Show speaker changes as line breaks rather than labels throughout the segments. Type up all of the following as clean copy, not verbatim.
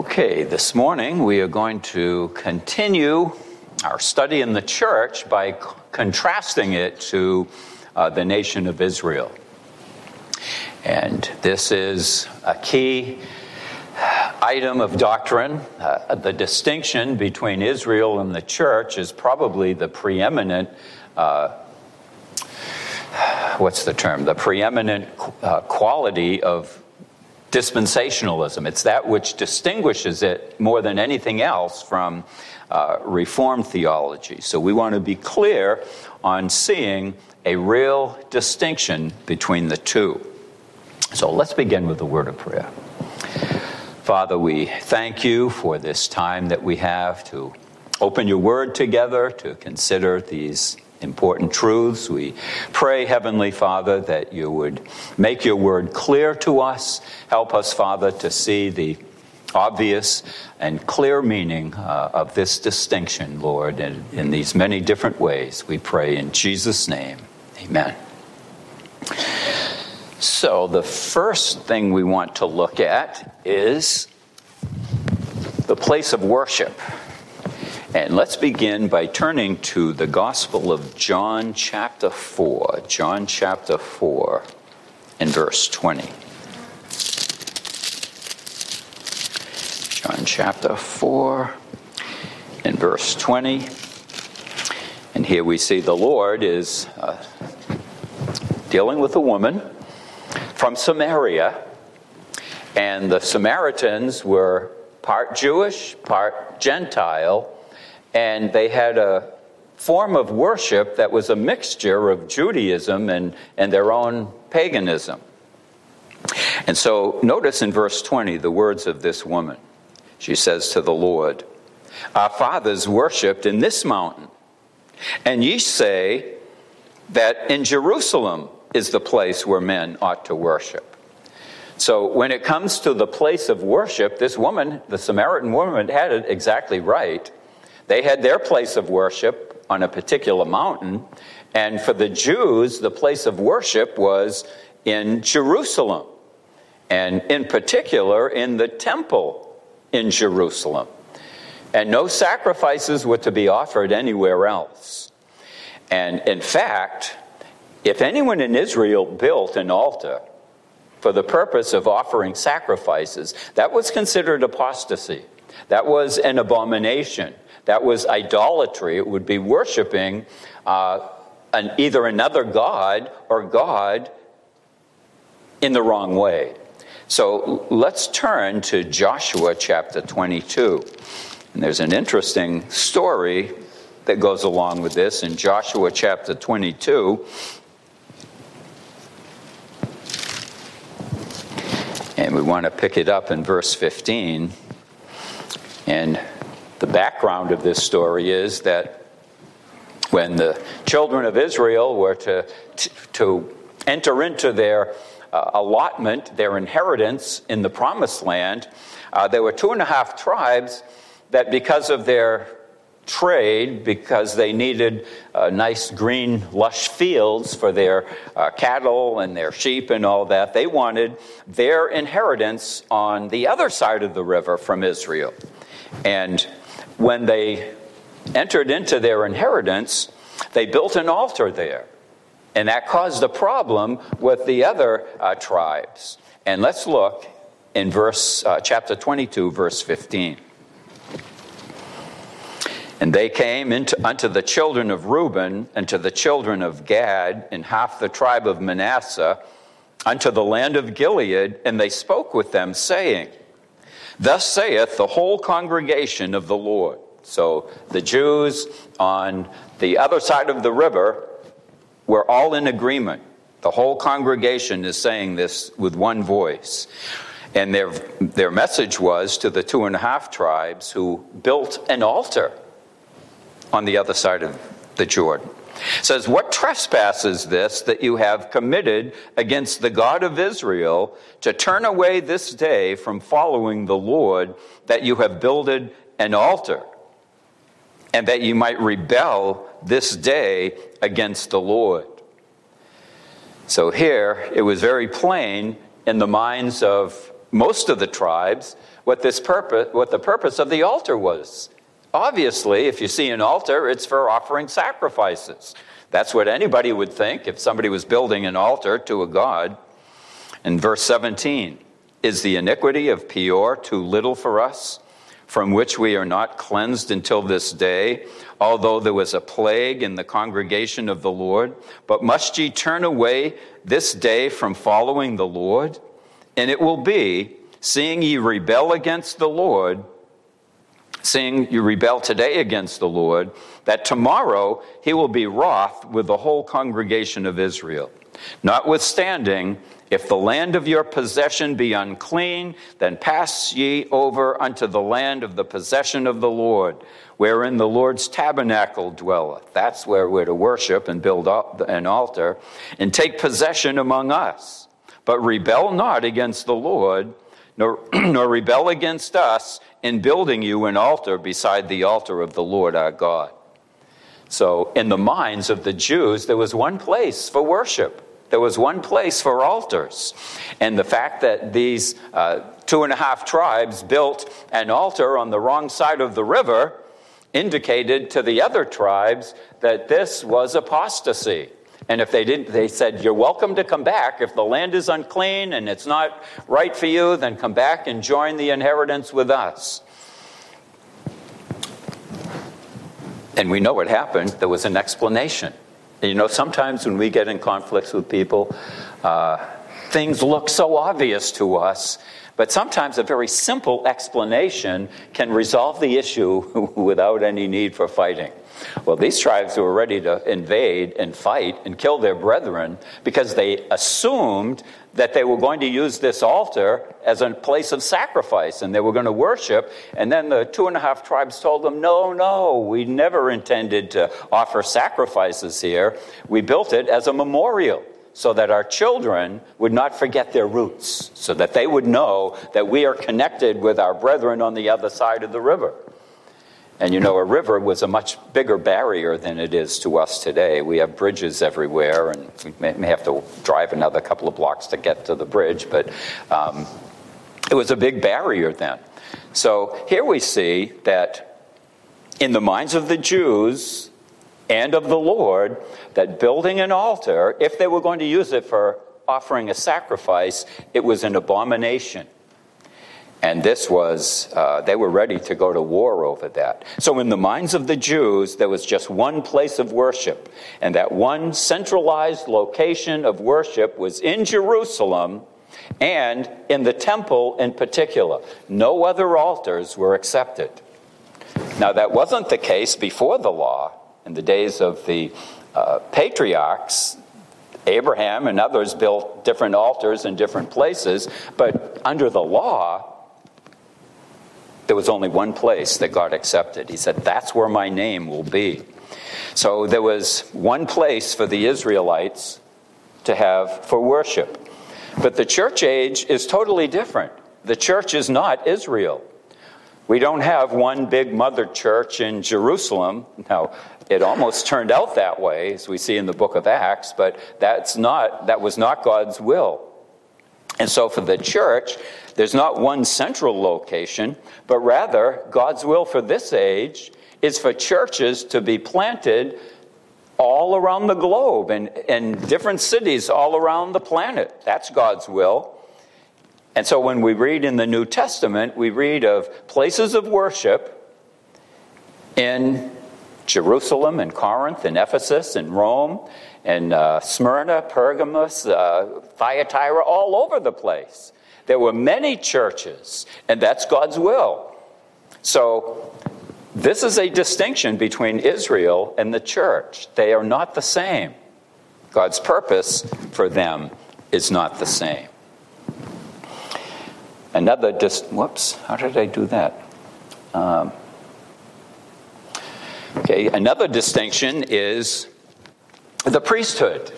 Okay, this morning we are going to continue our study in the church by contrasting it to the nation of Israel. And this is a key item of doctrine. The distinction between Israel and the church is probably the preeminent, the preeminent quality of dispensationalism. It's that which distinguishes it more than anything else from Reformed theology. So we want to be clear on seeing a real distinction between the two. So let's begin with a word of prayer. Father, we thank you for this time that we have to open your word together, to consider these important truths. We pray, Heavenly Father, that you would make your word clear to us. Help us, Father, to see the obvious and clear meaning of this distinction, Lord, in these many different ways. We pray in Jesus' name. Amen. So the first thing we want to look at is the place of worship. And let's begin by turning to the Gospel of John chapter 4. John chapter 4 and verse 20. John chapter 4 and verse 20. And here we see the Lord is dealing with a woman from Samaria. And the Samaritans were part Jewish, part Gentile. And they had a form of worship that was a mixture of Judaism and their own paganism. And so notice in verse 20 the words of this woman. She says to the Lord, "Our fathers worshipped in this mountain, and ye say that in Jerusalem is the place where men ought to worship." So when it comes to the place of worship, this woman, the Samaritan woman, had it exactly right. They had their place of worship on a particular mountain, and for the Jews, the place of worship was in Jerusalem, and in particular in the temple in Jerusalem. And no sacrifices were to be offered anywhere else. And in fact, if anyone in Israel built an altar for the purpose of offering sacrifices, that was considered apostasy. That was an abomination. That was idolatry. It would be worshiping either another god or God in the wrong way. So let's turn to Joshua chapter 22. And there's an interesting story that goes along with this in Joshua chapter 22. And we want to pick it up in verse 15. And the background of this story is that when the children of Israel were to enter into their allotment, their inheritance in the promised land, there were 2.5 tribes that because of their trade, because they needed nice green lush fields for their cattle and their sheep and all that, they wanted their inheritance on the other side of the river from Israel. And when they entered into their inheritance, they built an altar there. And that caused a problem with the other tribes. And let's look in chapter 22, verse 15. "And they came unto the children of Reuben and to the children of Gad and half the tribe of Manasseh unto the land of Gilead, and they spoke with them, saying, Thus saith the whole congregation of the Lord." So the Jews on the other side of the river were all in agreement. The whole congregation is saying this with one voice. And their message was to the 2.5 tribes who built an altar on the other side of the Jordan. It says, "What trespass is this that you have committed against the God of Israel to turn away this day from following the Lord, that you have builded an altar, and that you might rebel this day against the Lord?" So here, it was very plain in the minds of most of the tribes what the purpose of the altar was. Obviously, if you see an altar, it's for offering sacrifices. That's what anybody would think if somebody was building an altar to a god. In verse 17, is the iniquity of Peor too little for us, from which we are not cleansed until this day, although there was a plague in the congregation of the Lord? But must ye turn away this day from following the Lord? And it will be, seeing ye rebel against the Lord, seeing you rebel today against the Lord, that tomorrow he will be wroth with the whole congregation of Israel. Notwithstanding, if the land of your possession be unclean, then pass ye over unto the land of the possession of the Lord, wherein the Lord's tabernacle dwelleth. That's where we're to worship and build up an altar, and take possession among us. But rebel not against the Lord, nor rebel against us in building you an altar beside the altar of the Lord our God. So in the minds of the Jews, there was one place for worship. There was one place for altars. And the fact that these 2.5 tribes built an altar on the wrong side of the river indicated to the other tribes that this was apostasy. And if they didn't, they said, you're welcome to come back. If the land is unclean and it's not right for you, then come back and join the inheritance with us. And we know what happened. There was an explanation. You know, sometimes when we get in conflicts with people, things look so obvious to us, but sometimes a very simple explanation can resolve the issue without any need for fighting. Well, these tribes were ready to invade and fight and kill their brethren because they assumed that they were going to use this altar as a place of sacrifice and they were going to worship. And then the 2.5 tribes told them, no, we never intended to offer sacrifices here. We built it as a memorial so that our children would not forget their roots, so that they would know that we are connected with our brethren on the other side of the river. And you know, a river was a much bigger barrier than it is to us today. We have bridges everywhere, and we may have to drive another couple of blocks to get to the bridge, but it was a big barrier then. So here we see that in the minds of the Jews and of the Lord, that building an altar, if they were going to use it for offering a sacrifice, it was an abomination. And this was, they were ready to go to war over that. So in the minds of the Jews, there was just one place of worship. And that one centralized location of worship was in Jerusalem and in the temple in particular. No other altars were accepted. Now that wasn't the case before the law. In the days of the patriarchs, Abraham and others built different altars in different places. But under the law, there was only one place that God accepted. He said, that's where my name will be. So there was one place for the Israelites to have for worship. But the church age is totally different. The church is not Israel. We don't have one big mother church in Jerusalem. Now, it almost turned out that way, as we see in the book of Acts, but that was not God's will. And so for the church, there's not one central location, but rather God's will for this age is for churches to be planted all around the globe and in different cities all around the planet. That's God's will. And so when we read in the New Testament, we read of places of worship in Jerusalem and Corinth and Ephesus and Rome and Smyrna, Pergamos, Thyatira, all over the place. There were many churches, and that's God's will. So this is a distinction between Israel and the church. They are not the same. God's purpose for them is not the same. Another how did I do that? Another distinction is the priesthood.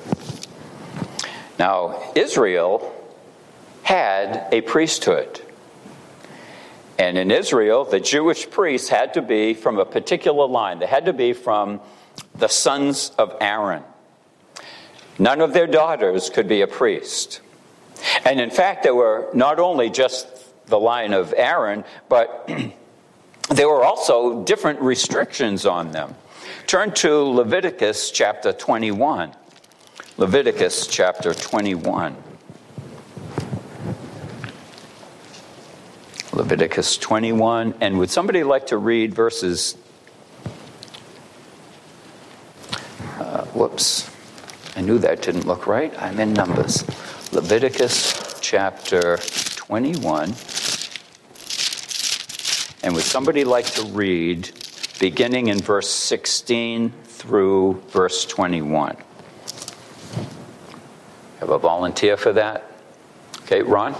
Now, Israel had a priesthood. And in Israel, the Jewish priests had to be from a particular line. They had to be from the sons of Aaron. None of their daughters could be a priest. And in fact, there were not only just the line of Aaron, but there were also different restrictions on them. Turn to Leviticus chapter 21. Leviticus chapter 21. Leviticus 21. And would somebody like to read verses... whoops. I knew that didn't look right. I'm in Numbers. Leviticus chapter 21. And would somebody like to read beginning in verse 16 through verse 21? Have a volunteer for that? Okay, Ron?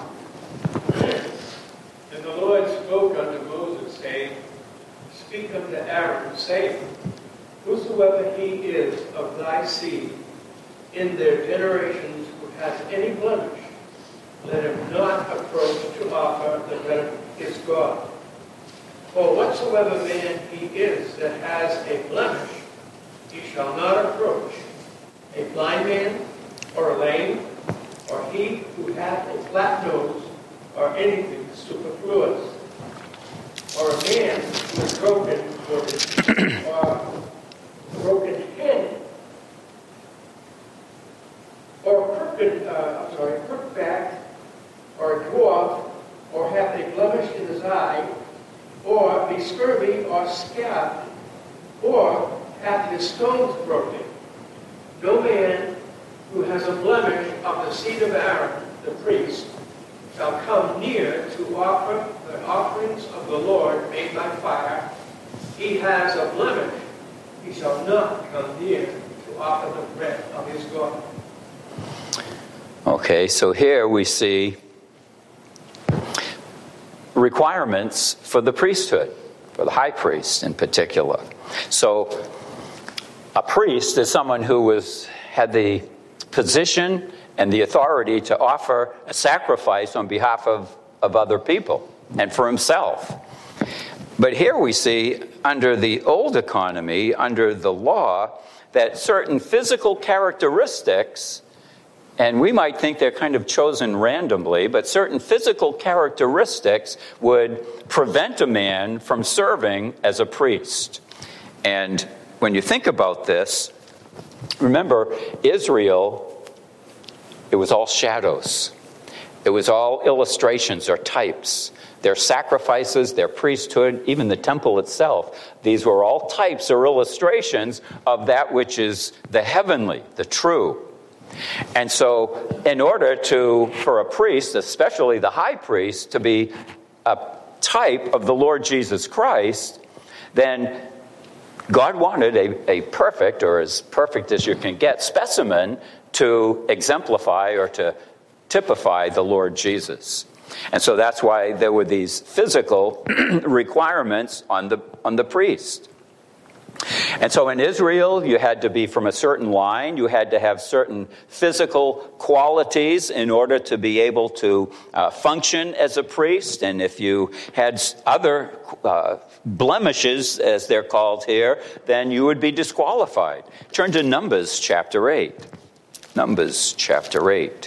And the Lord spoke unto Moses, saying, Speak unto Aaron, saying, Whosoever he is of thy seed in their generations who has any blemish, let him not approach to offer the bread of his God. For whatsoever man he is that has a blemish, he shall not approach. A blind man, or a lame, or he who hath a flat nose, or anything superfluous, or a man who is broken-footed, or broken-handed, or crook-backed, or a dwarf, or hath a blemish in his eye, or be scurvy or scabbed, or hath his stones broken. No man who has a blemish of the seed of Aaron, the priest, shall come near to offer the offerings of the Lord made by fire. He has a blemish, he shall not come near to offer the bread of his God.
Okay, so here we see requirements for the priesthood, for the high priest in particular. So a priest is someone who had the position and the authority to offer a sacrifice on behalf of other people and for himself. But here we see, under the old economy, under the law, that certain physical characteristics, and we might think they're kind of chosen randomly, but certain physical characteristics would prevent a man from serving as a priest. And when you think about this, remember, Israel, it was all shadows. It was all illustrations or types. Their sacrifices, their priesthood, even the temple itself, these were all types or illustrations of that which is the heavenly, the true. And so in order for a priest, especially the high priest, to be a type of the Lord Jesus Christ, then God wanted a perfect, or as perfect as you can get, specimen to exemplify or to typify the Lord Jesus. And so that's why there were these physical requirements on the priest. And so in Israel, you had to be from a certain line. You had to have certain physical qualities in order to be able to function as a priest. And if you had other blemishes, as they're called here, then you would be disqualified. Turn to Numbers chapter 8. Numbers chapter 8.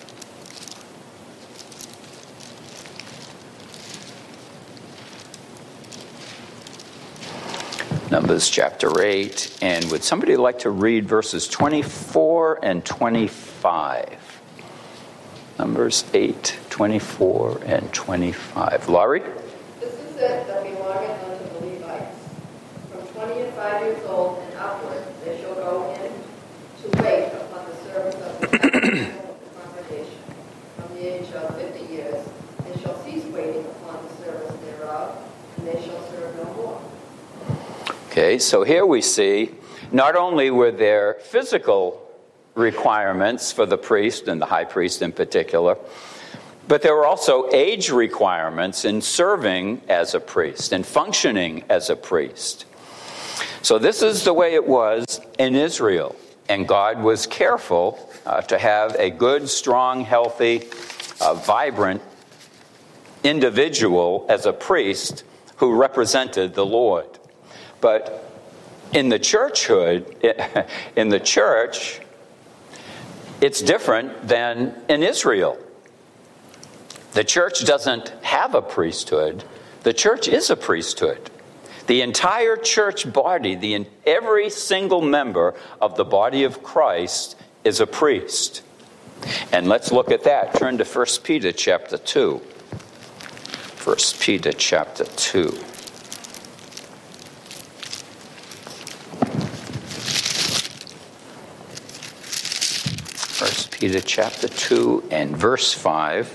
Numbers chapter 8, and would somebody like to read verses 24 and 25? Numbers 8, 24 and 25. Laurie?
This is it that belongeth unto the Levites. From 20 and 5 years old and upward, they shall go in to wait upon the service of the tabernacle of the congregation. From the age of 50 years, they shall cease waiting upon the service thereof, and they shall serve no more.
Okay, so here we see not only were there physical requirements for the priest and the high priest in particular, but there were also age requirements in serving as a priest and functioning as a priest. So this is the way it was in Israel, and God was careful to have a good, strong, healthy, vibrant individual as a priest who represented the Lord. But in the churchhood, in the church, it's different than in Israel. The church doesn't have a priesthood. The church is a priesthood. The entire church body, every single member of the body of Christ is a priest. And let's look at that. Turn to 1 Peter chapter 2. 1 Peter chapter 2. 1 Peter chapter 2 and verse 5.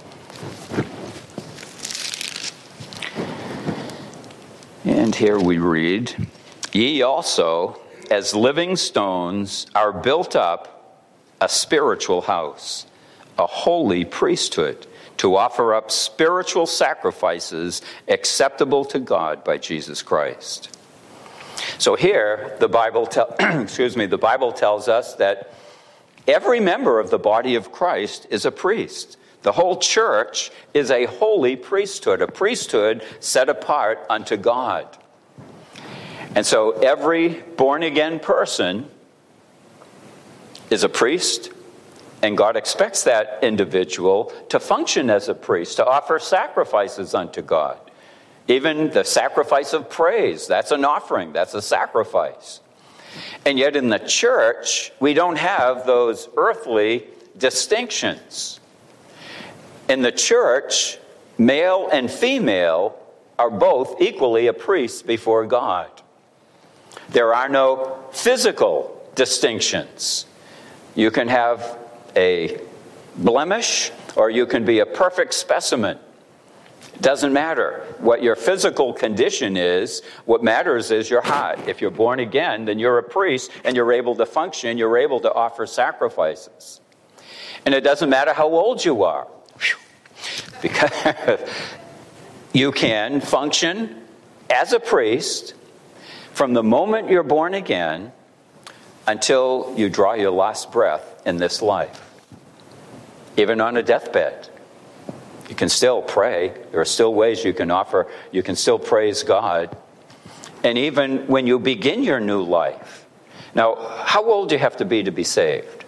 And here we read, "Ye also, as living stones, are built up a spiritual house, a holy priesthood, to offer up spiritual sacrifices acceptable to God by Jesus Christ." So here, the Bible tells us that every member of the body of Christ is a priest. The whole church is a holy priesthood, a priesthood set apart unto God. And so every born-again person is a priest, and God expects that individual to function as a priest, to offer sacrifices unto God. Even the sacrifice of praise, that's an offering, that's a sacrifice. And yet in the church, we don't have those earthly distinctions. In the church, male and female are both equally a priest before God. There are no physical distinctions. You can have a blemish or you can be a perfect specimen. It doesn't matter what your physical condition is. What matters is your heart. If you're born again, then you're a priest and you're able to function. You're able to offer sacrifices. And it doesn't matter how old you are. Because you can function as a priest from the moment you're born again until you draw your last breath in this life. Even on a deathbed. You can still pray. There are still ways you can offer. You can still praise God. And even when you begin your new life. Now, how old do you have to be saved?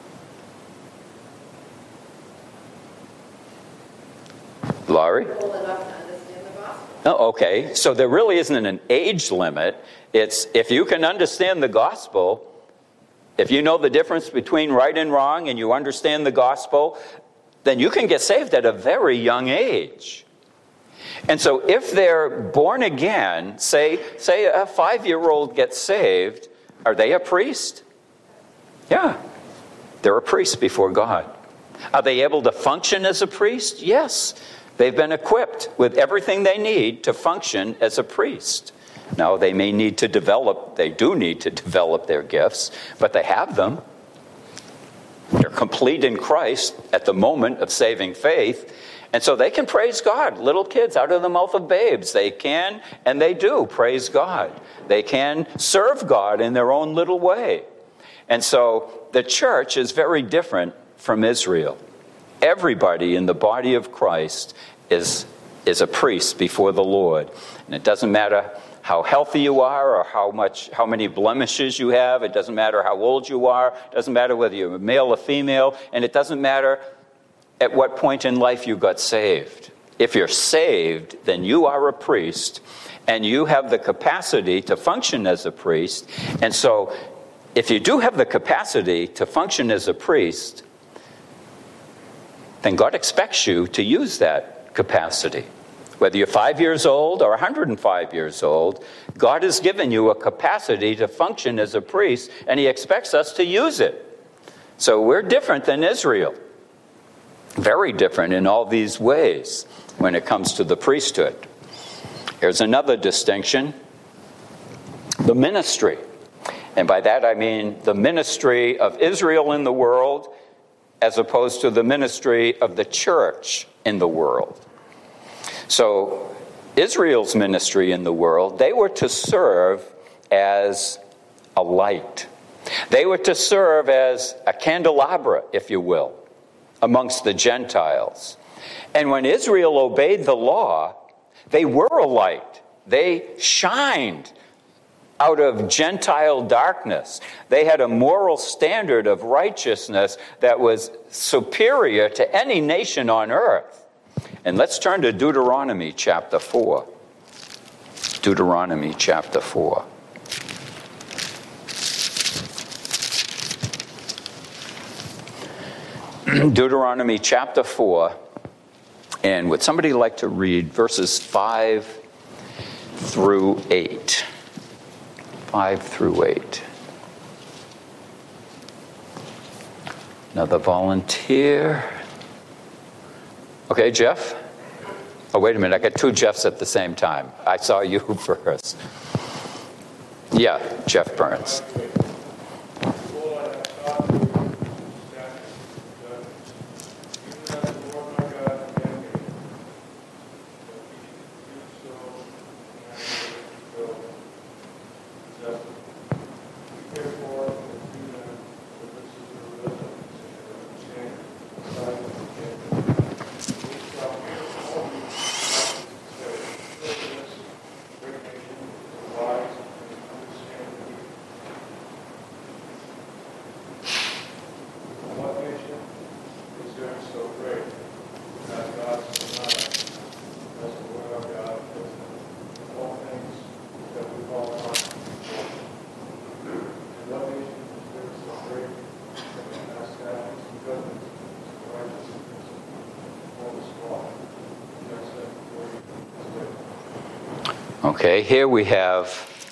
Laurie?
Old enough to understand the gospel.
Oh, okay. So there really isn't an age limit. It's if you can understand the gospel, if you know the difference between right and wrong and you understand the gospel, then you can get saved at a very young age. And so if they're born again, say a 5-year-old gets saved, are they a priest? Yeah, they're a priest before God. Are they able to function as a priest? Yes. They've been equipped with everything they need to function as a priest. Now, they do need to develop their gifts, but they have them. They're complete in Christ at the moment of saving faith. And so they can praise God. Little kids out of the mouth of babes. They can and they do praise God. They can serve God in their own little way. And so the church is very different from Israel. Everybody in the body of Christ is a priest before the Lord. And it doesn't matter how healthy you are or how many blemishes you have. It doesn't matter how old you are. It doesn't matter whether you're a male or female. And it doesn't matter at what point in life you got saved. If you're saved, then you are a priest and you have the capacity to function as a priest. And so if you do have the capacity to function as a priest, then God expects you to use that capacity. Whether you're 5 years old or 105 years old, God has given you a capacity to function as a priest, and He expects us to use it. So we're different than Israel. Very different in all these ways when it comes to the priesthood. Here's another distinction. The ministry. And by that I mean the ministry of Israel in the world as opposed to the ministry of the church in the world. So Israel's ministry in the world, they were to serve as a light. They were to serve as a candelabra, if you will, amongst the Gentiles. And when Israel obeyed the law, they were a light. They shined out of Gentile darkness. They had a moral standard of righteousness that was superior to any nation on earth. And let's turn to Deuteronomy chapter 4. Deuteronomy chapter 4. Deuteronomy chapter 4. And would somebody like to read verses 5 through 8? 5 through 8. Another volunteer. Okay, Jeff? Oh, wait a minute. I got two Jeffs at the same time. I saw you first. Yeah, Jeff Burns. Okay, here we have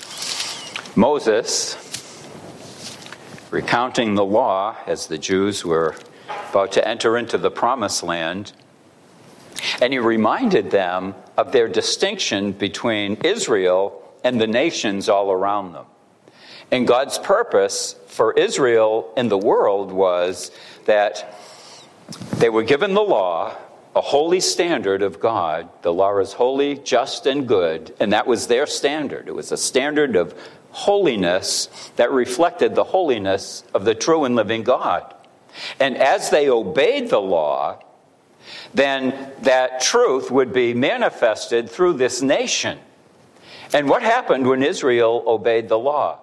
Moses recounting the law as the Jews were about to enter into the promised land. And he reminded them of their distinction between Israel and the nations all around them. And God's purpose for Israel in the world was that they were given the law, a holy standard of God. The law is holy, just, and good, and that was their standard. It was a standard of holiness that reflected the holiness of the true and living God. And as they obeyed the law, then that truth would be manifested through this nation. And what happened when Israel obeyed the law?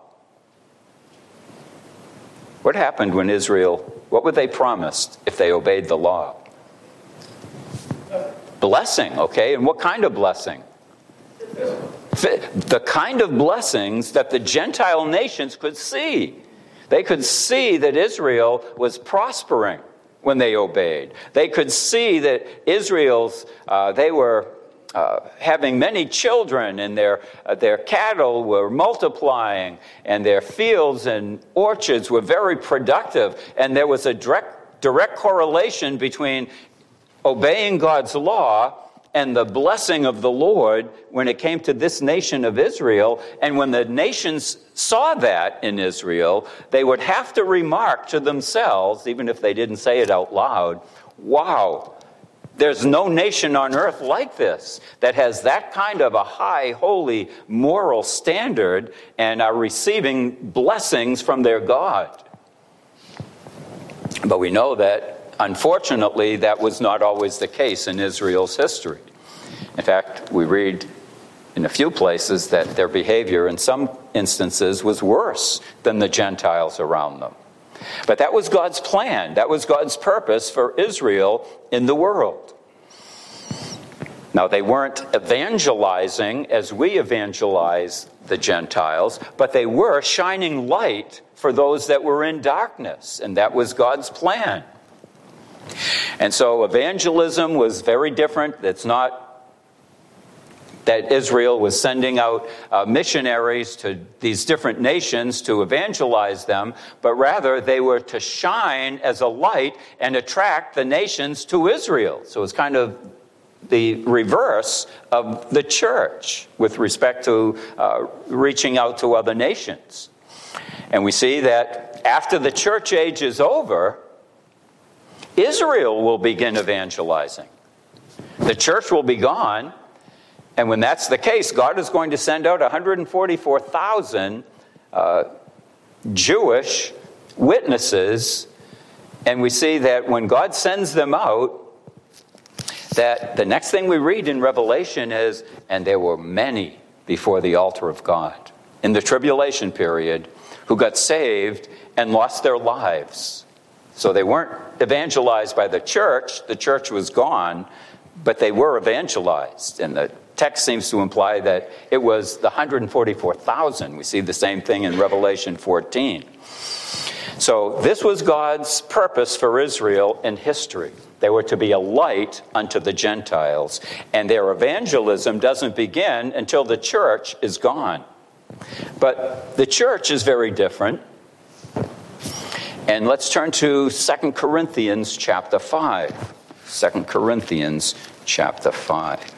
What happened when what were they promised if they obeyed the law? Blessing, okay? And what kind of blessing? The kind of blessings that the Gentile nations could see. They could see that Israel was prospering when they obeyed. They could see that they were having many children, and their cattle were multiplying, and their fields and orchards were very productive. And there was a direct correlation between obeying God's law and the blessing of the Lord when it came to this nation of Israel. And when the nations saw that in Israel, they would have to remark to themselves, even if they didn't say it out loud, wow, there's no nation on earth like this that has that kind of a high, holy, moral standard and are receiving blessings from their God. But we know that unfortunately, that was not always the case in Israel's history. In fact, we read in a few places that their behavior in some instances was worse than the Gentiles around them. But that was God's plan. That was God's purpose for Israel in the world. Now, they weren't evangelizing as we evangelize the Gentiles, but they were shining light for those that were in darkness, and that was God's plan. And so evangelism was very different. It's not that Israel was sending out missionaries to these different nations to evangelize them, but rather they were to shine as a light and attract the nations to Israel. So it's kind of the reverse of the church with respect to reaching out to other nations. And we see that after the church age is over, Israel will begin evangelizing. The church will be gone, and when that's the case, God is going to send out 144,000 Jewish witnesses, and we see that when God sends them out, that the next thing we read in Revelation is, and there were many before the altar of God in the tribulation period who got saved and lost their lives. So they weren't evangelized by the church was gone, but they were evangelized. And the text seems to imply that it was the 144,000. We see the same thing in Revelation 14. So this was God's purpose for Israel in history. They were to be a light unto the Gentiles. And their evangelism doesn't begin until the church is gone. But the church is very different. And let's turn to 2 Corinthians chapter 5. 2 Corinthians chapter 5.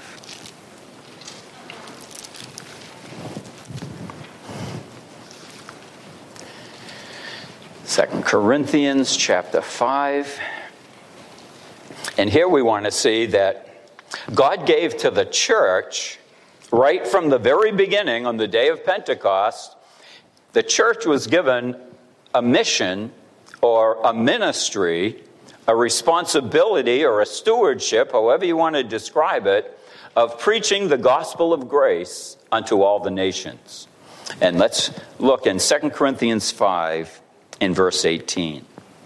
Second Corinthians chapter 5. And here we want to see that God gave to the church, right from the very beginning on the day of Pentecost, the church was given a mission or a ministry, a responsibility or a stewardship, however you want to describe it, of preaching the gospel of grace unto all the nations. And let's look in 2 Corinthians 5 in verse 18.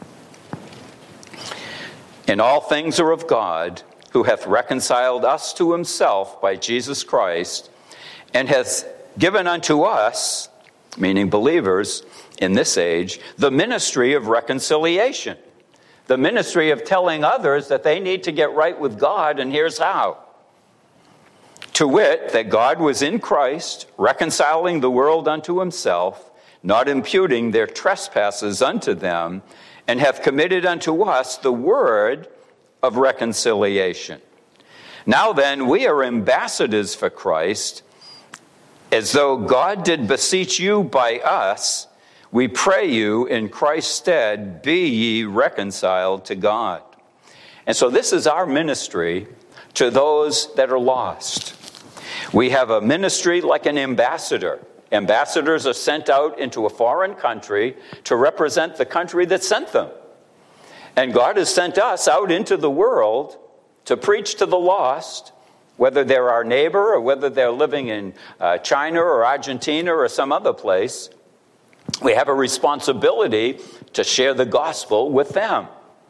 And all things are of God, who hath reconciled us to himself by Jesus Christ, and hath given unto us, meaning believers in this age, the ministry of reconciliation. The ministry of telling others that they need to get right with God, and here's how. To wit, that God was in Christ, reconciling the world unto himself, not imputing their trespasses unto them, and hath committed unto us the word of reconciliation. Now then, we are ambassadors for Christ, as though God did beseech you by us. We pray you in Christ's stead, be ye reconciled to God. And so this is our ministry to those that are lost. We have a ministry like an ambassador. Ambassadors are sent out into a foreign country to represent the country that sent them. And God has sent us out into the world to preach to the lost, whether they're our neighbor or whether they're living in China or Argentina or some other place. We have a responsibility to share the gospel with them.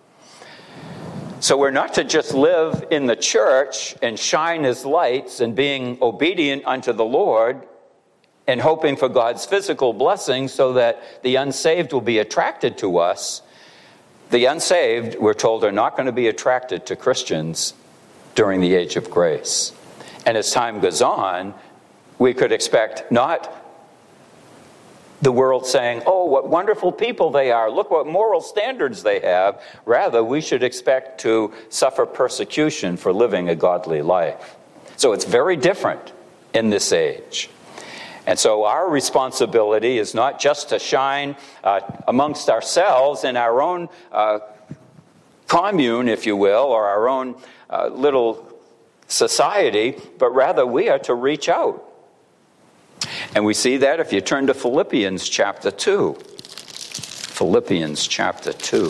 So we're not to just live in the church and shine as lights and being obedient unto the Lord and hoping for God's physical blessing so that the unsaved will be attracted to us. The unsaved, we're told, are not going to be attracted to Christians during the age of grace. And as time goes on, we could expect not the world saying, oh, what wonderful people they are. Look what moral standards they have. Rather, we should expect to suffer persecution for living a godly life. So it's very different in this age. And so our responsibility is not just to shine amongst ourselves in our own commune, if you will, or our own little society, but rather we are to reach out. And we see that if you turn to Philippians chapter 2. Philippians chapter 2.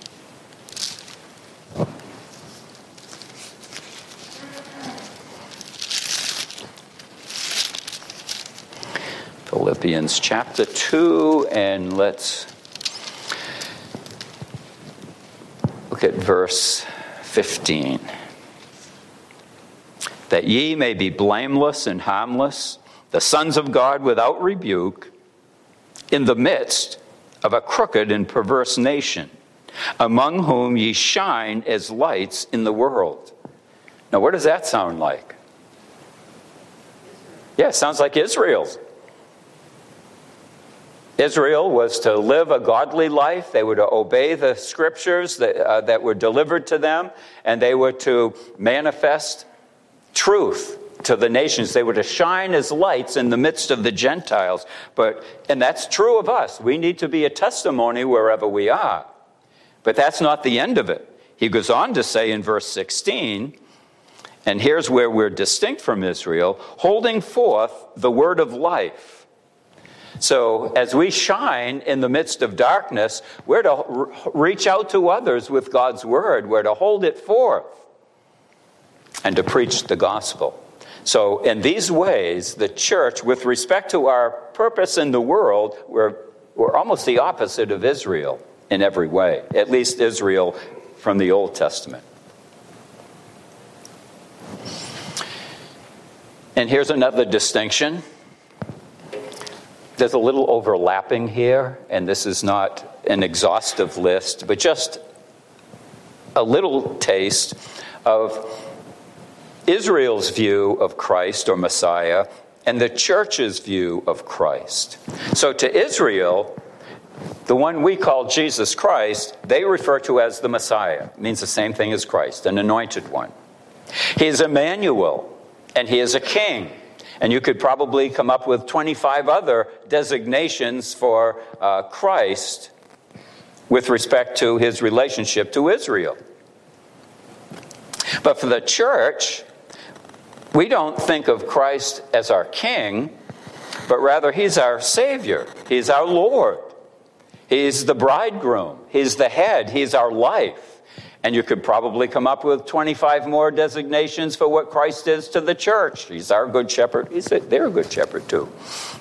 Philippians chapter 2, and let's look at verse 15. That ye may be blameless and harmless, the sons of God without rebuke, in the midst of a crooked and perverse nation, among whom ye shine as lights in the world. Now, what does that sound like? Yeah, it sounds like Israel's. Israel was to live a godly life. They were to obey the scriptures that were delivered to them, and they were to manifest truth to the nations. They were to shine as lights in the midst of the Gentiles. And that's true of us. We need to be a testimony wherever we are. But that's not the end of it. He goes on to say in verse 16, and here's where we're distinct from Israel, holding forth the word of life. So as we shine in the midst of darkness, we're to reach out to others with God's word. We're to hold it forth and to preach the gospel. So in these ways, the church, with respect to our purpose in the world, we're almost the opposite of Israel in every way, at least Israel from the Old Testament. And here's another distinction. There's a little overlapping here, and this is not an exhaustive list, but just a little taste of Israel's view of Christ or Messiah and the church's view of Christ. So to Israel, the one we call Jesus Christ, they refer to as the Messiah. It means the same thing as Christ, an anointed one. He is Emmanuel, and he is a king. And you could probably come up with 25 other designations for Christ with respect to his relationship to Israel. But for the church, we don't think of Christ as our king, but rather he's our Savior. He's our Lord. He's the bridegroom. He's the head. He's our life. And you could probably come up with 25 more designations for what Christ is to the church. He's our good shepherd. They're a good shepherd too.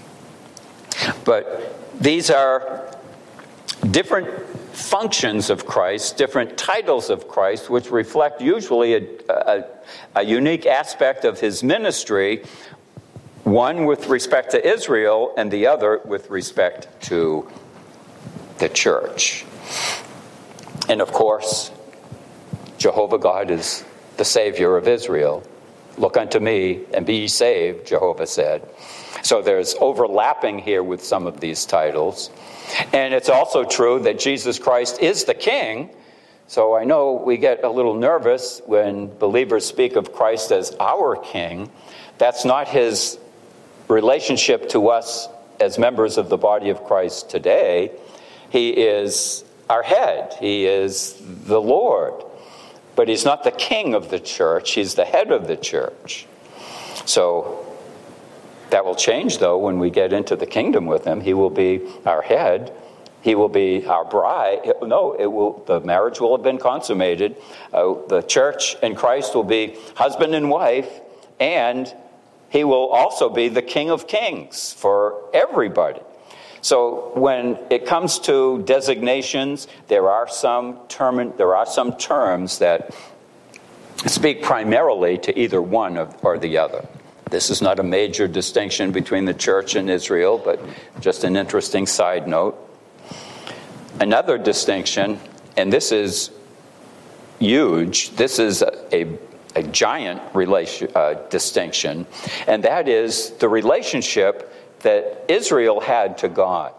But these are different functions of Christ, different titles of Christ, which reflect usually a unique aspect of his ministry, one with respect to Israel and the other with respect to the church. And of course, Jehovah God is the Savior of Israel. Look unto me and be ye saved, Jehovah said. So there's overlapping here with some of these titles. And it's also true that Jesus Christ is the King. So I know we get a little nervous when believers speak of Christ as our King. That's not his relationship to us as members of the body of Christ today. He is our head. He is the Lord. But he's not the king of the church. He's the head of the church. So that will change, though, when we get into the kingdom with him. He will be our head. He will be our bride. The marriage will have been consummated. The church and Christ will be husband and wife. And he will also be the King of Kings for everybody. So when it comes to designations, there are some terms that speak primarily to either one or the other. This is not a major distinction between the church and Israel, but just an interesting side note. Another distinction, and this is huge, this is a giant distinction, and that is the relationship that Israel had to God.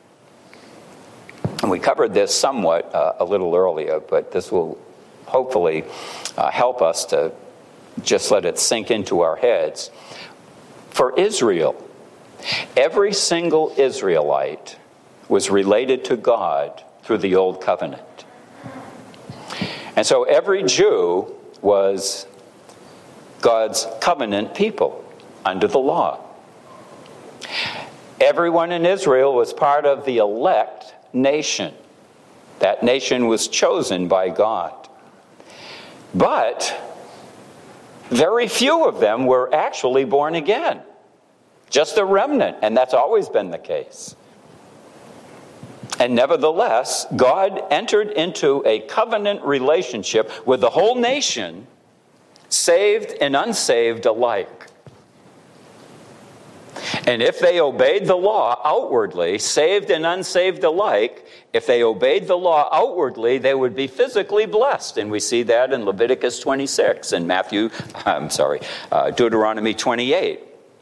And we covered this somewhat a little earlier, but this will hopefully help us to just let it sink into our heads. For Israel, every single Israelite was related to God through the Old Covenant. And so every Jew was God's covenant people under the law. Everyone in Israel was part of the elect nation. That nation was chosen by God. But very few of them were actually born again. Just a remnant, and that's always been the case. And nevertheless, God entered into a covenant relationship with the whole nation, saved and unsaved alike. And if they obeyed the law outwardly, saved and unsaved alike, if they obeyed the law outwardly, they would be physically blessed. And we see that in Leviticus 26 and Deuteronomy 28.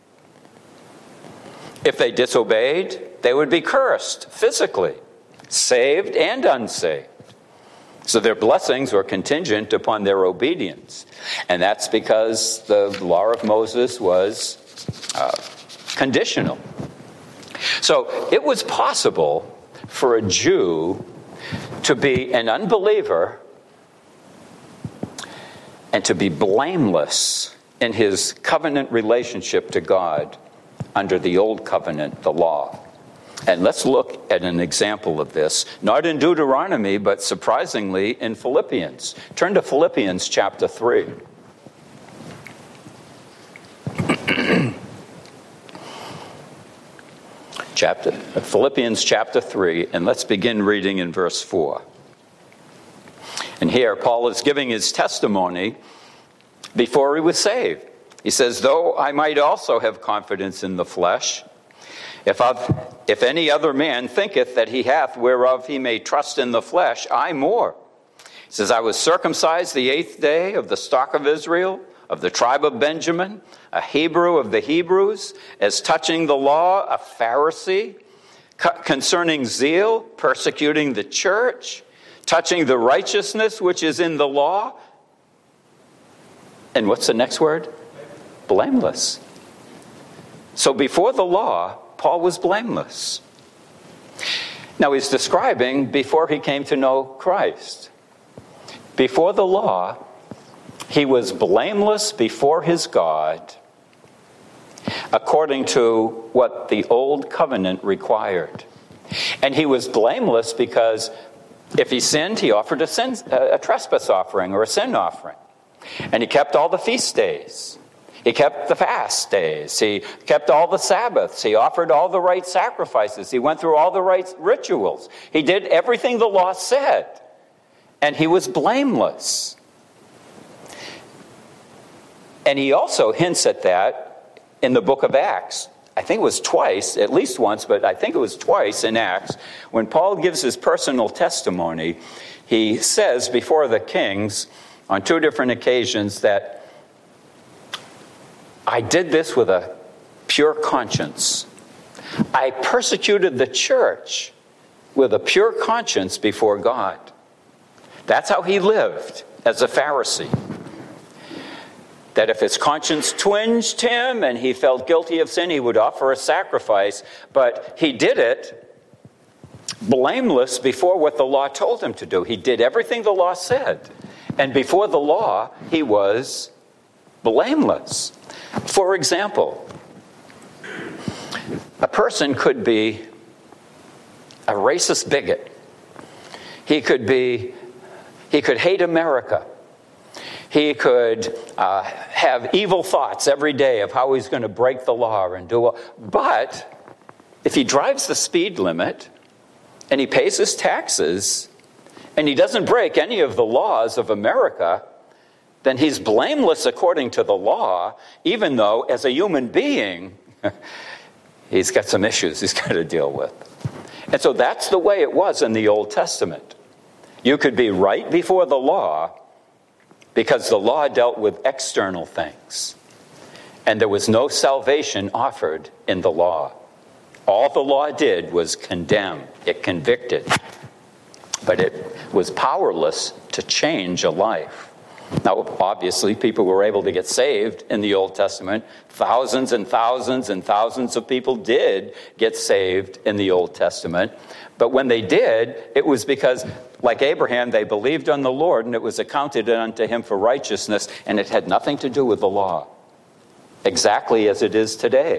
If they disobeyed, they would be cursed physically, saved and unsaved. So their blessings were contingent upon their obedience. And that's because the law of Moses was conditional. So it was possible for a Jew to be an unbeliever and to be blameless in his covenant relationship to God under the old covenant, the law. And let's look at an example of this, not in Deuteronomy, but surprisingly in Philippians. Turn to Philippians chapter 3. Philippians chapter 3, and let's begin reading in verse 4. And here Paul is giving his testimony before he was saved. He says, though I might also have confidence in the flesh, if any other man thinketh that he hath whereof he may trust in the flesh, I more. He says, I was circumcised the 8th day of the stock of Israel, of the tribe of Benjamin, a Hebrew of the Hebrews, as touching the law, a Pharisee, concerning zeal, persecuting the church, touching the righteousness which is in the law. And what's the next word? Blameless. So before the law, Paul was blameless. Now he's describing before he came to know Christ. Before the law, he was blameless before his God, according to what the old covenant required. And he was blameless because if he sinned, he offered a trespass offering or a sin offering. And he kept all the feast days. He kept the fast days. He kept all the Sabbaths. He offered all the right sacrifices. He went through all the right rituals. He did everything the law said. And he was blameless. And he also hints at that in the book of Acts. I think it was twice, at least once, but I think it was twice in Acts. When Paul gives his personal testimony, he says before the kings on 2 different occasions that I did this with a pure conscience. I persecuted the church with a pure conscience before God. That's how he lived as a Pharisee. That if his conscience twinged him and he felt guilty of sin, he would offer a sacrifice. But he did it blameless before what the law told him to do. He did everything the law said. And before the law, he was blameless. For example, a person could be a racist bigot. He could hate America. He could have evil thoughts every day of how he's going to break the law and do all. But if he drives the speed limit and he pays his taxes and he doesn't break any of the laws of America, then he's blameless according to the law, even though as a human being, he's got some issues he's got to deal with. And so that's the way it was in the Old Testament. You could be right before the law because the law dealt with external things. And there was no salvation offered in the law. All the law did was condemn. It convicted. But it was powerless to change a life. Now, obviously, people were able to get saved in the Old Testament. Thousands and thousands and thousands of people did get saved in the Old Testament. But when they did, it was because, like Abraham, they believed on the Lord, and it was accounted unto him for righteousness, and it had nothing to do with the law, exactly as it is today.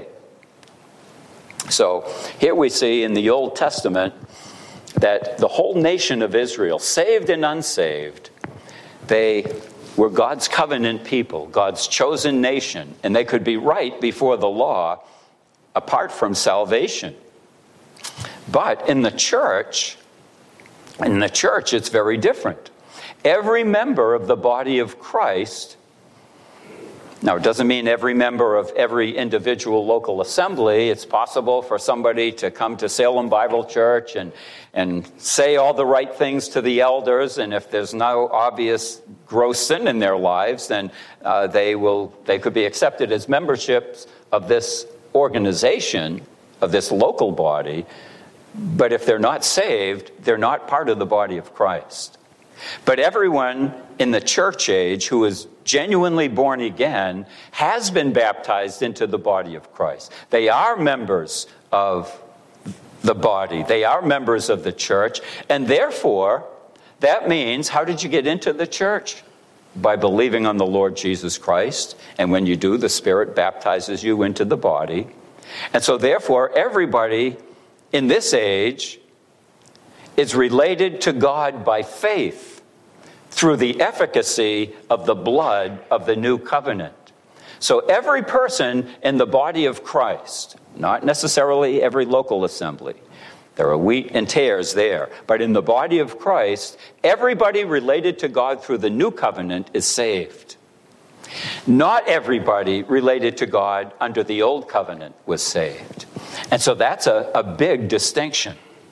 So here we see in the Old Testament that the whole nation of Israel, saved and unsaved, they were God's covenant people, God's chosen nation, and they could be right before the law apart from salvation. But in the church, it's very different. Every member of the body of Christ, now it doesn't mean every member of every individual local assembly. It's possible for somebody to come to Salem Bible Church and say all the right things to the elders, and if there's no obvious gross sin in their lives, then they could be accepted as memberships of this organization, of this local body. But if they're not saved, they're not part of the body of Christ. But everyone in the church age who is genuinely born again has been baptized into the body of Christ. They are members of the body. They are members of the church. And therefore, that means, how did you get into the church? By believing on the Lord Jesus Christ. And when you do, the Spirit baptizes you into the body. And so therefore, everybody in this age is related to God by faith through the efficacy of the blood of the new covenant. So every person in the body of Christ, not necessarily every local assembly, there are wheat and tares there, but in the body of Christ, everybody related to God through the new covenant is saved. Not everybody related to God under the old covenant was saved. And so that's a big distinction.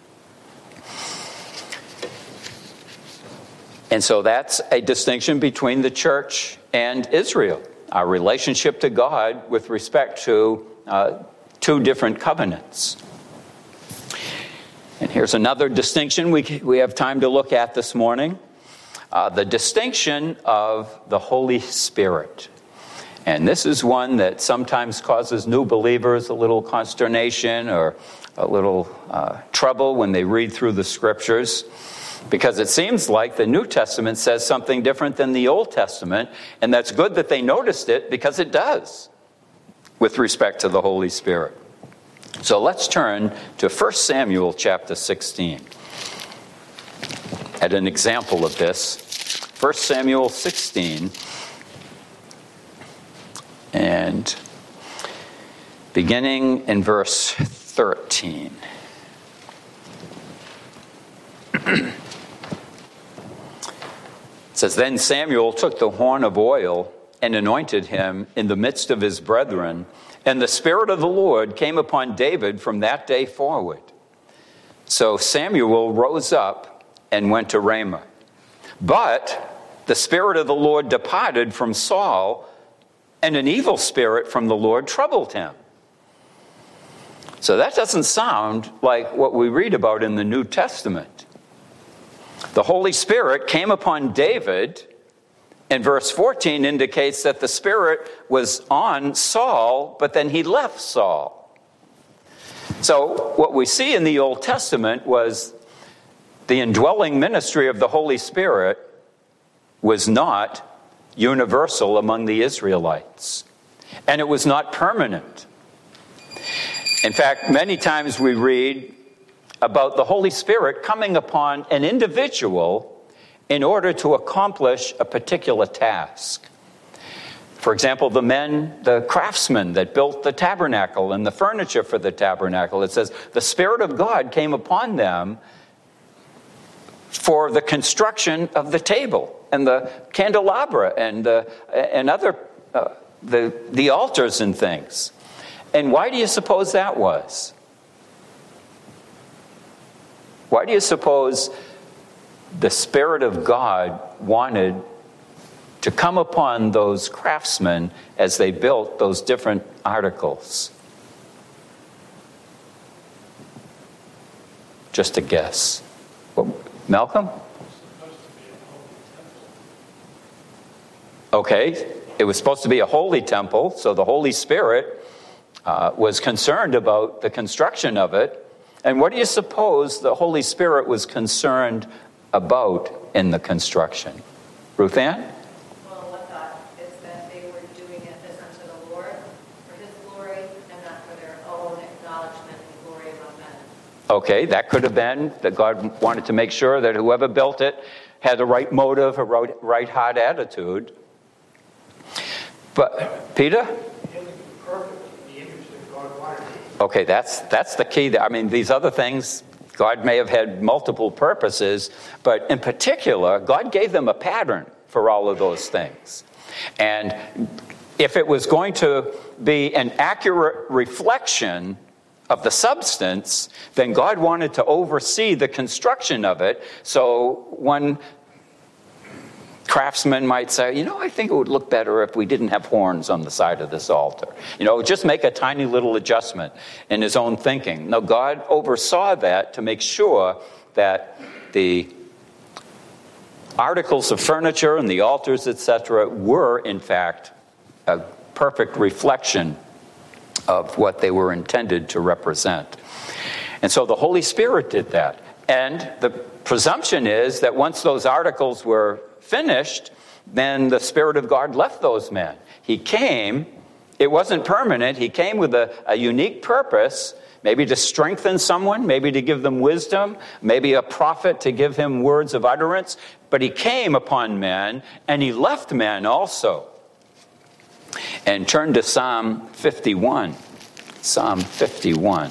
And so that's a distinction between the church and Israel, our relationship to God with respect to two different covenants. And here's another distinction we have time to look at this morning. The distinction of the Holy Spirit. And this is one that sometimes causes new believers a little consternation or a little trouble when they read through the Scriptures, because it seems like the New Testament says something different than the Old Testament, and that's good that they noticed it, because it does with respect to the Holy Spirit. So let's turn to 1 Samuel chapter 16 at an example of this. 1 Samuel 16, and beginning in verse 13. It says, "Then Samuel took the horn of oil and anointed him in the midst of his brethren, and the Spirit of the Lord came upon David from that day forward. So Samuel rose up and went to Ramah. But the Spirit of the Lord departed from Saul, and an evil spirit from the Lord troubled him." So that doesn't sound like what we read about in the New Testament. The Holy Spirit came upon David, and verse 14 indicates that the Spirit was on Saul, but then he left Saul. So what we see in the Old Testament was the indwelling ministry of the Holy Spirit was not universal among the Israelites, and it was not permanent. In fact, many times we read about the Holy Spirit coming upon an individual in order to accomplish a particular task. For example, the craftsmen that built the tabernacle and the furniture for the tabernacle, it says the Spirit of God came upon them for the construction of the table and the candelabra and other the altars and things. And why do you suppose that was? Why do you suppose the Spirit of God wanted to come upon those craftsmen as they built those different articles? Just a guess. Malcolm? Okay, it was supposed to be a holy temple, so the Holy Spirit was concerned about the construction of it. And what do you suppose the Holy Spirit was concerned about in the construction? Ruth Ann?
Well, what thought is that they were doing it as unto the Lord, for His glory, and not for their own acknowledgement and glory among men.
Okay, that could have been that God wanted to make sure that whoever built it had the right motive, a right heart attitude. But, Peter? Okay, that's the key. I mean, these other things, God may have had multiple purposes, but in particular, God gave them a pattern for all of those things. And if it was going to be an accurate reflection of the substance, then God wanted to oversee the construction of it. So one craftsman might say, I think it would look better if we didn't have horns on the side of this altar. Just make a tiny little adjustment in his own thinking. No, God oversaw that to make sure that the articles of furniture and the altars, etc., were, in fact, a perfect reflection of what they were intended to represent. And so the Holy Spirit did that. And the presumption is that once those articles were finished, then the Spirit of God left those men. He came, it wasn't permanent, he came with a unique purpose, maybe to strengthen someone, maybe to give them wisdom, maybe a prophet to give him words of utterance, but he came upon men, and he left men also. And turn to Psalm 51. Psalm 51.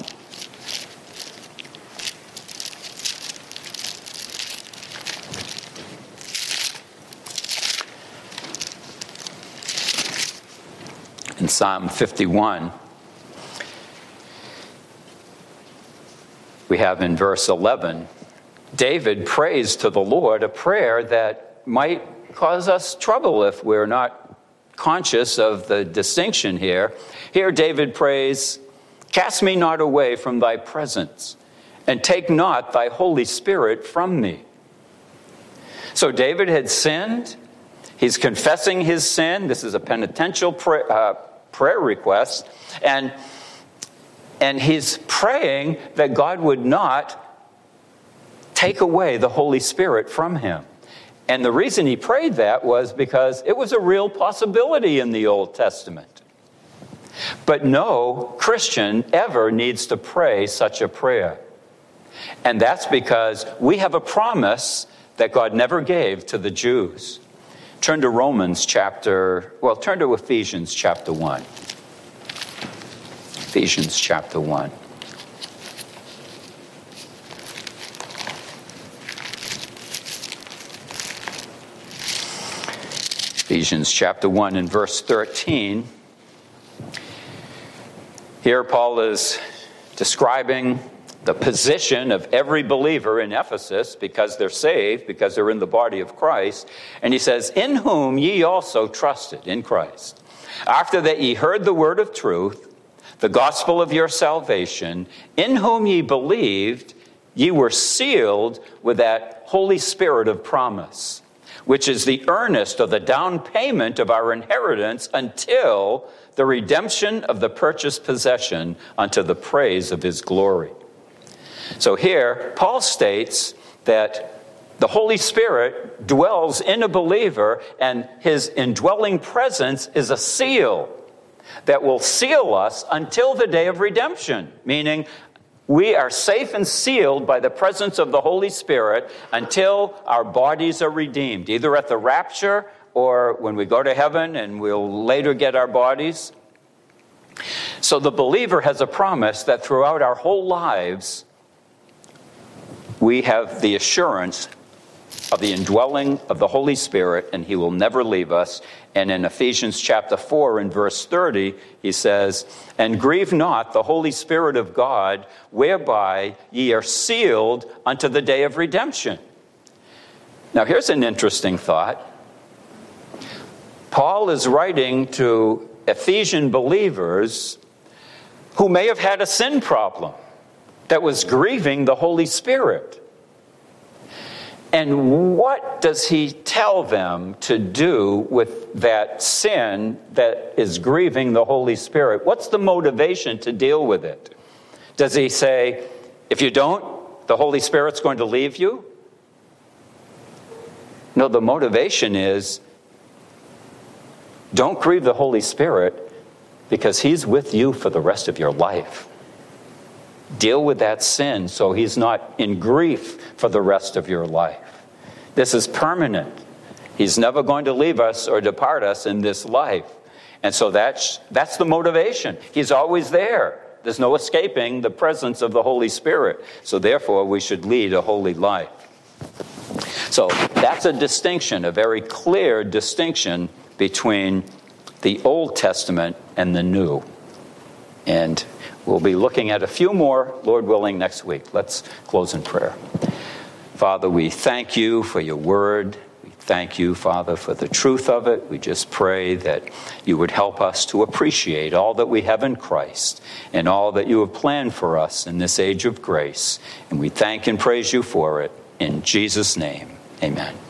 In Psalm 51, we have in verse 11, David prays to the Lord a prayer that might cause us trouble if we're not conscious of the distinction here. Here David prays, "Cast me not away from thy presence, and take not thy Holy Spirit from me." So David had sinned. He's confessing his sin. This is a penitential prayer request. And he's praying that God would not take away the Holy Spirit from him. And the reason he prayed that was because it was a real possibility in the Old Testament. But no Christian ever needs to pray such a prayer. And that's because we have a promise that God never gave to the Jews. Turn to turn to Ephesians chapter 1. Ephesians chapter 1. Ephesians chapter 1 and verse 13. Here Paul is describing the position of every believer in Ephesus because they're saved, because they're in the body of Christ. And he says, "In whom ye also trusted," in Christ, "after that ye heard the word of truth, the gospel of your salvation, in whom ye believed, ye were sealed with that Holy Spirit of promise, which is the earnest of the down payment of our inheritance until the redemption of the purchased possession unto the praise of his glory." So here, Paul states that the Holy Spirit dwells in a believer, and his indwelling presence is a seal that will seal us until the day of redemption, meaning we are safe and sealed by the presence of the Holy Spirit until our bodies are redeemed, either at the rapture or when we go to heaven and we'll later get our bodies. So the believer has a promise that throughout our whole lives, we have the assurance of the indwelling of the Holy Spirit, and he will never leave us. And in Ephesians chapter 4 and verse 30, he says, "And grieve not the Holy Spirit of God, whereby ye are sealed unto the day of redemption." Now here's an interesting thought. Paul is writing to Ephesian believers who may have had a sin problem that was grieving the Holy Spirit. And what does he tell them to do with that sin that is grieving the Holy Spirit? What's the motivation to deal with it? Does he say, if you don't, the Holy Spirit's going to leave you? No, the motivation is, don't grieve the Holy Spirit because he's with you for the rest of your life. Deal with that sin so he's not in grief for the rest of your life. This is permanent. He's never going to leave us or depart us in this life. And so that's the motivation. He's always there. There's no escaping the presence of the Holy Spirit. So therefore, we should lead a holy life. So that's a distinction, a very clear distinction between the Old Testament and the New. And we'll be looking at a few more, Lord willing, next week. Let's close in prayer. Father, we thank you for your word. We thank you, Father, for the truth of it. We just pray that you would help us to appreciate all that we have in Christ and all that you have planned for us in this age of grace. And we thank and praise you for it. In Jesus' name, amen.